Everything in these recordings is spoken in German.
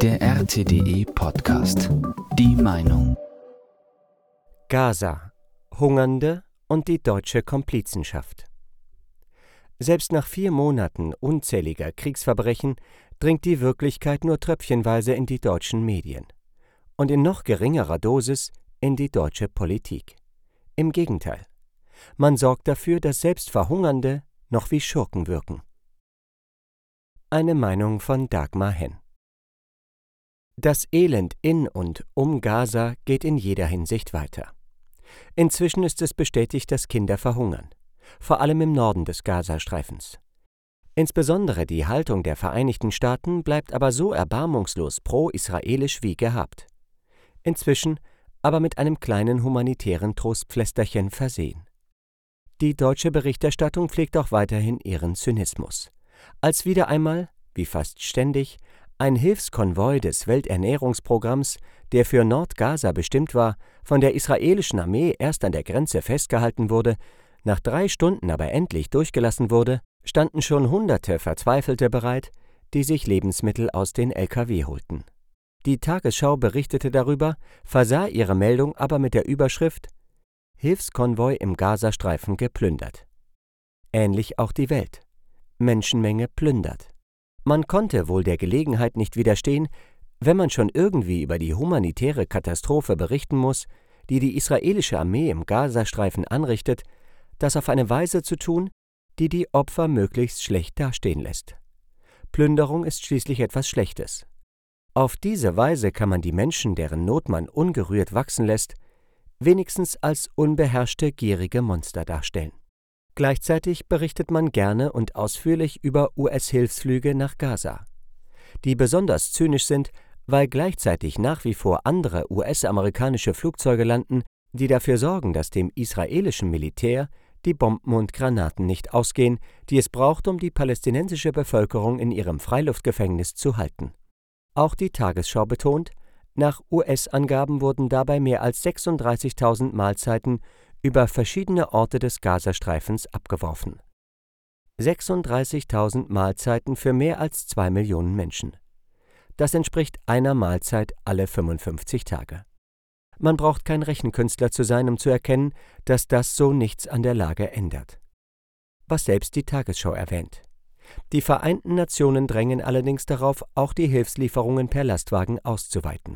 Der RTDE Podcast. Die Meinung. Gaza, Hungernde und die deutsche Komplizenschaft. Selbst nach 4 Monaten unzähliger Kriegsverbrechen dringt die Wirklichkeit nur tröpfchenweise in die deutschen Medien und in noch geringerer Dosis in die deutsche Politik. Im Gegenteil, man sorgt dafür, dass selbst Verhungernde noch wie Schurken wirken. Eine Meinung von Dagmar Henn. Das Elend in und um Gaza geht in jeder Hinsicht weiter. Inzwischen ist es bestätigt, dass Kinder verhungern, vor allem im Norden des Gazastreifens. Insbesondere die Haltung der Vereinigten Staaten bleibt aber so erbarmungslos pro-israelisch wie gehabt. Inzwischen aber mit einem kleinen humanitären Trostpflästerchen versehen. Die deutsche Berichterstattung pflegt auch weiterhin ihren Zynismus. Als wieder einmal, wie fast ständig, ein Hilfskonvoi des Welternährungsprogramms, der für Nordgaza bestimmt war, von der israelischen Armee erst an der Grenze festgehalten wurde, nach 3 Stunden aber endlich durchgelassen wurde, standen schon Hunderte Verzweifelte bereit, die sich Lebensmittel aus den LKW holten. Die Tagesschau berichtete darüber, versah ihre Meldung aber mit der Überschrift »Hilfskonvoi im Gazastreifen geplündert«. Ähnlich auch die Welt. Menschenmenge plündert. Man konnte wohl der Gelegenheit nicht widerstehen, wenn man schon irgendwie über die humanitäre Katastrophe berichten muss, die die israelische Armee im Gazastreifen anrichtet, das auf eine Weise zu tun, die die Opfer möglichst schlecht dastehen lässt. Plünderung ist schließlich etwas Schlechtes. Auf diese Weise kann man die Menschen, deren Not man ungerührt wachsen lässt, wenigstens als unbeherrschte, gierige Monster darstellen. Gleichzeitig berichtet man gerne und ausführlich über US-Hilfsflüge nach Gaza, die besonders zynisch sind, weil gleichzeitig nach wie vor andere US-amerikanische Flugzeuge landen, die dafür sorgen, dass dem israelischen Militär die Bomben und Granaten nicht ausgehen, die es braucht, um die palästinensische Bevölkerung in ihrem Freiluftgefängnis zu halten. Auch die Tagesschau betont, nach US-Angaben wurden dabei mehr als 36.000 Mahlzeiten über verschiedene Orte des Gazastreifens abgeworfen. 36.000 Mahlzeiten für mehr als 2 Millionen Menschen. Das entspricht einer Mahlzeit alle 55 Tage. Man braucht kein Rechenkünstler zu sein, um zu erkennen, dass das so nichts an der Lage ändert. Was selbst die Tagesschau erwähnt. Die Vereinten Nationen drängen allerdings darauf, auch die Hilfslieferungen per Lastwagen auszuweiten.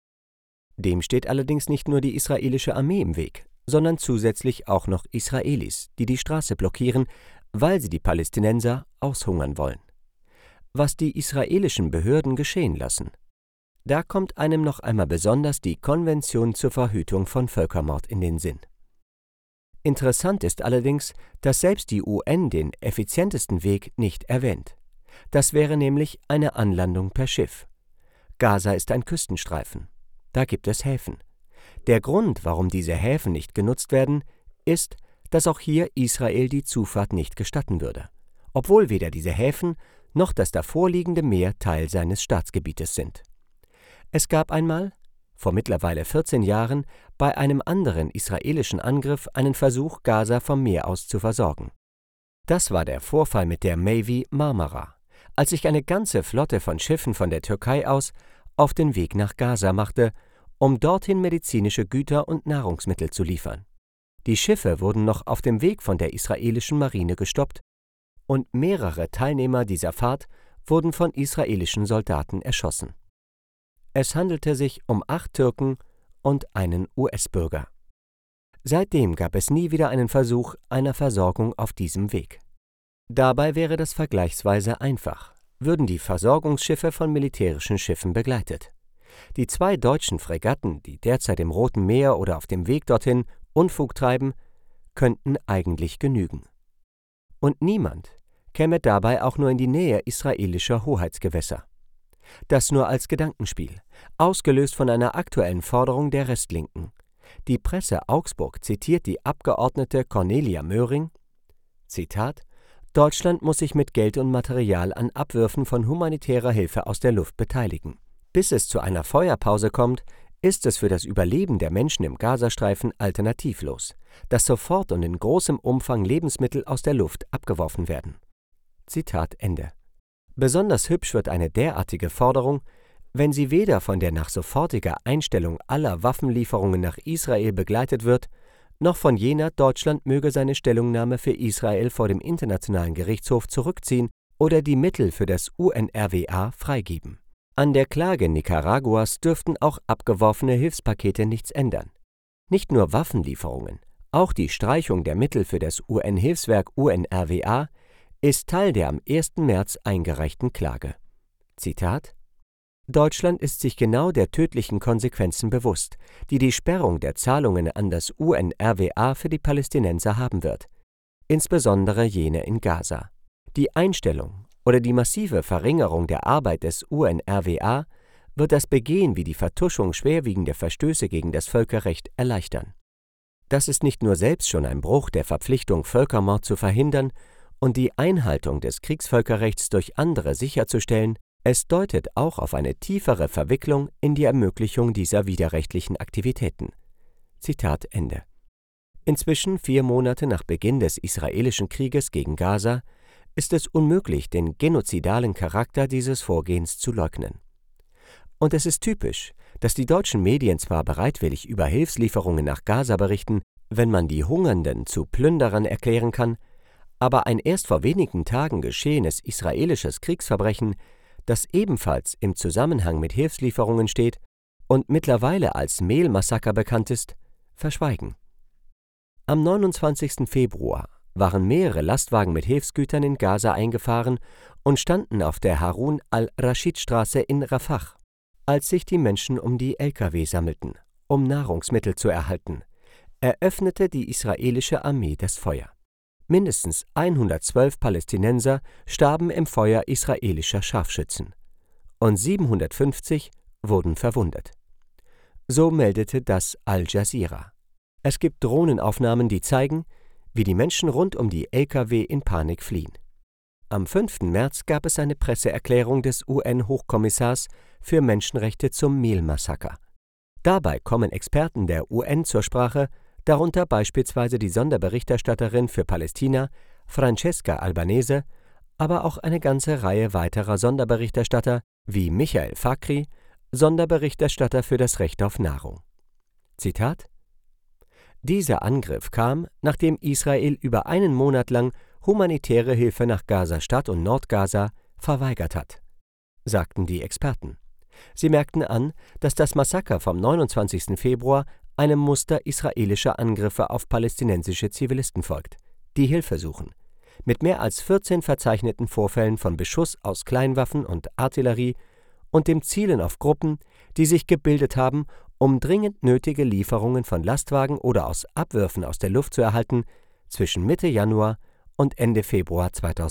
Dem steht allerdings nicht nur die israelische Armee im Weg, sondern zusätzlich auch noch Israelis, die die Straße blockieren, weil sie die Palästinenser aushungern wollen. Was die israelischen Behörden geschehen lassen. Da kommt einem noch einmal besonders die Konvention zur Verhütung von Völkermord in den Sinn. Interessant ist allerdings, dass selbst die UN den effizientesten Weg nicht erwähnt. Das wäre nämlich eine Anlandung per Schiff. Gaza ist ein Küstenstreifen. Da gibt es Häfen. Der Grund, warum diese Häfen nicht genutzt werden, ist, dass auch hier Israel die Zufahrt nicht gestatten würde, obwohl weder diese Häfen noch das davorliegende Meer Teil seines Staatsgebietes sind. Es gab einmal, vor mittlerweile 14 Jahren, bei einem anderen israelischen Angriff einen Versuch, Gaza vom Meer aus zu versorgen. Das war der Vorfall mit der Navy Marmara, als sich eine ganze Flotte von Schiffen von der Türkei aus auf den Weg nach Gaza machte, um dorthin medizinische Güter und Nahrungsmittel zu liefern. Die Schiffe wurden noch auf dem Weg von der israelischen Marine gestoppt und mehrere Teilnehmer dieser Fahrt wurden von israelischen Soldaten erschossen. Es handelte sich um 8 Türken und einen US-Bürger. Seitdem gab es nie wieder einen Versuch einer Versorgung auf diesem Weg. Dabei wäre das vergleichsweise einfach, würden die Versorgungsschiffe von militärischen Schiffen begleitet. Die 2 deutschen Fregatten, die derzeit im Roten Meer oder auf dem Weg dorthin Unfug treiben, könnten eigentlich genügen. Und niemand käme dabei auch nur in die Nähe israelischer Hoheitsgewässer. Das nur als Gedankenspiel, ausgelöst von einer aktuellen Forderung der Restlinken. Die Presse Augsburg zitiert die Abgeordnete Cornelia Möhring, Zitat, »Deutschland muss sich mit Geld und Material an Abwürfen von humanitärer Hilfe aus der Luft beteiligen. Bis es zu einer Feuerpause kommt, ist es für das Überleben der Menschen im Gazastreifen alternativlos, dass sofort und in großem Umfang Lebensmittel aus der Luft abgeworfen werden.« Zitat Ende. Besonders hübsch wird eine derartige Forderung, Wenn sie weder von der nach sofortiger Einstellung aller Waffenlieferungen nach Israel begleitet wird, noch von jener, Deutschland möge seine Stellungnahme für Israel vor dem Internationalen Gerichtshof zurückziehen oder die Mittel für das UNRWA freigeben. An der Klage Nicaraguas dürften auch abgeworfene Hilfspakete nichts ändern. Nicht nur Waffenlieferungen, auch die Streichung der Mittel für das UN-Hilfswerk UNRWA ist Teil der am 1. März eingereichten Klage. Zitat: Deutschland ist sich genau der tödlichen Konsequenzen bewusst, die die Sperrung der Zahlungen an das UNRWA für die Palästinenser haben wird, insbesondere jene in Gaza. Die Einstellung oder die massive Verringerung der Arbeit des UNRWA wird das Begehen wie die Vertuschung schwerwiegender Verstöße gegen das Völkerrecht erleichtern. Das ist nicht nur selbst schon ein Bruch der Verpflichtung, Völkermord zu verhindern und die Einhaltung des Kriegsvölkerrechts durch andere sicherzustellen, es deutet auch auf eine tiefere Verwicklung in die Ermöglichung dieser widerrechtlichen Aktivitäten. Zitat Ende. Inzwischen 4 Monate nach Beginn des israelischen Krieges gegen Gaza ist es unmöglich, den genozidalen Charakter dieses Vorgehens zu leugnen. Und es ist typisch, dass die deutschen Medien zwar bereitwillig über Hilfslieferungen nach Gaza berichten, wenn man die Hungernden zu Plünderern erklären kann, aber ein erst vor wenigen Tagen geschehenes israelisches Kriegsverbrechen, das ebenfalls im Zusammenhang mit Hilfslieferungen steht und mittlerweile als Mehlmassaker bekannt ist, verschweigen. Am 29. Februar waren mehrere Lastwagen mit Hilfsgütern in Gaza eingefahren und standen auf der Harun-al-Rashid-Straße in Rafah, als sich die Menschen um die Lkw sammelten, um Nahrungsmittel zu erhalten, eröffnete die israelische Armee das Feuer. Mindestens 112 Palästinenser starben im Feuer israelischer Scharfschützen und 750 wurden verwundet. So meldete das Al Jazeera. Es gibt Drohnenaufnahmen, die zeigen, wie die Menschen rund um die Lkw in Panik fliehen. Am 5. März gab es eine Presseerklärung des UN-Hochkommissars für Menschenrechte zum Mehlmassaker. Dabei kommen Experten der UN zur Sprache, darunter beispielsweise die Sonderberichterstatterin für Palästina, Francesca Albanese, aber auch eine ganze Reihe weiterer Sonderberichterstatter wie Michael Fakhri, Sonderberichterstatter für das Recht auf Nahrung. Zitat: Dieser Angriff kam, nachdem Israel über einen Monat lang humanitäre Hilfe nach Gaza-Stadt und Nordgaza verweigert hat, sagten die Experten. Sie merkten an, dass das Massaker vom 29. Februar einem Muster israelischer Angriffe auf palästinensische Zivilisten folgt, die Hilfe suchen, mit mehr als 14 verzeichneten Vorfällen von Beschuss aus Kleinwaffen und Artillerie und dem Zielen auf Gruppen, die sich gebildet haben, um dringend nötige Lieferungen von Lastwagen oder aus Abwürfen aus der Luft zu erhalten, zwischen Mitte Januar und Ende Februar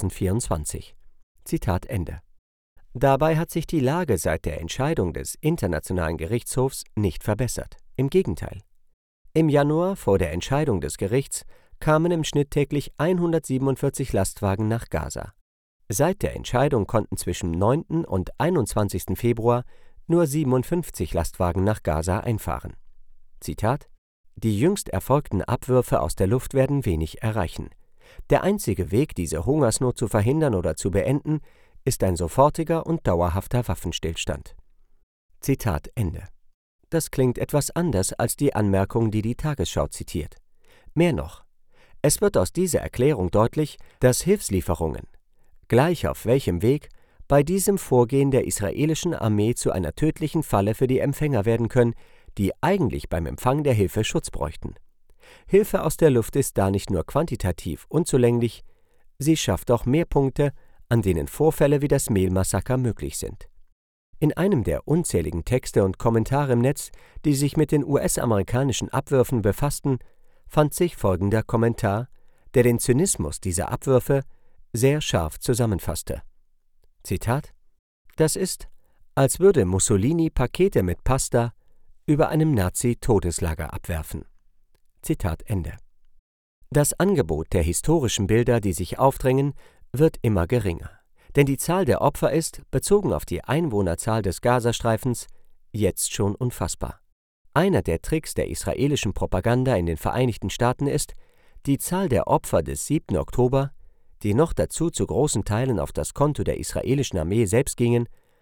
2024. Zitat Ende. Dabei hat sich die Lage seit der Entscheidung des Internationalen Gerichtshofs nicht verbessert. Im Gegenteil. Im Januar vor der Entscheidung des Gerichts kamen im Schnitt täglich 147 Lastwagen nach Gaza. Seit der Entscheidung konnten zwischen 9. und 21. Februar nur 57 Lastwagen nach Gaza einfahren. Zitat: Die jüngst erfolgten Abwürfe aus der Luft werden wenig erreichen. Der einzige Weg, diese Hungersnot zu verhindern oder zu beenden, ist ein sofortiger und dauerhafter Waffenstillstand. Zitat Ende. Das klingt etwas anders als die Anmerkung, die die Tagesschau zitiert. Mehr noch, es wird aus dieser Erklärung deutlich, dass Hilfslieferungen, gleich auf welchem Weg, bei diesem Vorgehen der israelischen Armee zu einer tödlichen Falle für die Empfänger werden können, die eigentlich beim Empfang der Hilfe Schutz bräuchten. Hilfe aus der Luft ist da nicht nur quantitativ unzulänglich, sie schafft auch mehr Punkte, an denen Vorfälle wie das Mehlmassaker möglich sind. In einem der unzähligen Texte und Kommentare im Netz, die sich mit den US-amerikanischen Abwürfen befassten, fand sich folgender Kommentar, der den Zynismus dieser Abwürfe sehr scharf zusammenfasste. Zitat: Das ist, als würde Mussolini Pakete mit Pasta über einem Nazi-Todeslager abwerfen. Zitat Ende. Das Angebot der historischen Bilder, die sich aufdrängen, wird immer geringer. Denn die Zahl der Opfer ist, bezogen auf die Einwohnerzahl des Gazastreifens, jetzt schon unfassbar. Einer der Tricks der israelischen Propaganda in den Vereinigten Staaten ist, die Zahl der Opfer des 7. Oktober, die noch dazu zu großen Teilen auf das Konto der israelischen Armee selbst gingen,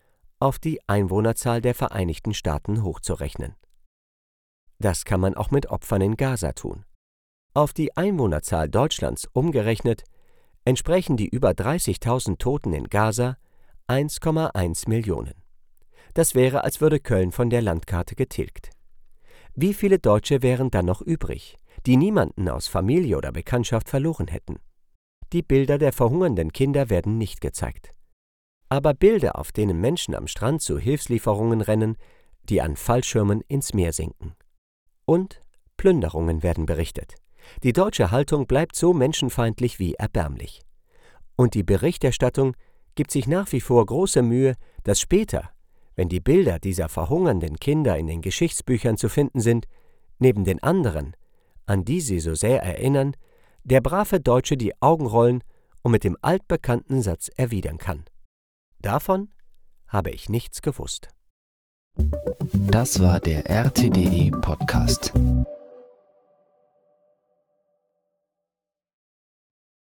auf die Einwohnerzahl der Vereinigten Staaten hochzurechnen. Das kann man auch mit Opfern in Gaza tun. Auf die Einwohnerzahl Deutschlands umgerechnet entsprechen die über 30.000 Toten in Gaza 1,1 Millionen. Das wäre, als würde Köln von der Landkarte getilgt. Wie viele Deutsche wären dann noch übrig, die niemanden aus Familie oder Bekanntschaft verloren hätten? Die Bilder der verhungernden Kinder werden nicht gezeigt. Aber Bilder, auf denen Menschen am Strand zu Hilfslieferungen rennen, die an Fallschirmen ins Meer sinken. Und Plünderungen werden berichtet. Die deutsche Haltung bleibt so menschenfeindlich wie erbärmlich. Und die Berichterstattung gibt sich nach wie vor große Mühe, dass später, wenn die Bilder dieser verhungernden Kinder in den Geschichtsbüchern zu finden sind, neben den anderen, an die sie so sehr erinnern, der brave Deutsche die Augen rollen und mit dem altbekannten Satz erwidern kann: Davon habe ich nichts gewusst. Das war der RTDE Podcast.